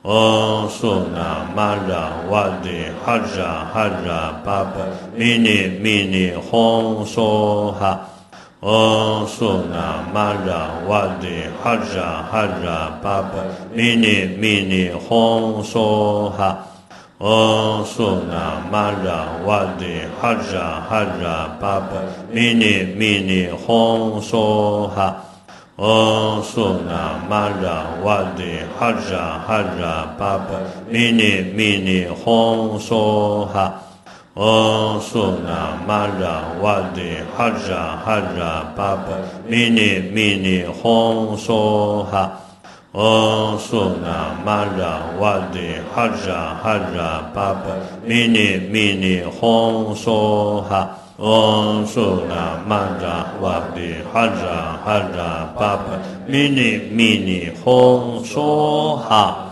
Om Suna Mara Wadi Hara Hara Baba Mini Mini Hong So Ha. Om Suna Mara Wadi Hara Hara Baba Mini Mini Hong So Ha. Om Suna Mara Wadi Hara Hara Baba Mini Mini Hong So Ha. Om Suna Mara Wadi Hara Hara Baba Mini Mini Hong So Ha. Om Suna Mara Wadi Hara Hara Baba Mini Mini Hong So Ha. Om Suna Mara Wadi Hara Hara Baba Mini Mini Hong So Ha. Om Suna Mara Wadi Hara Hara Baba Mini Mini Hong So Ha.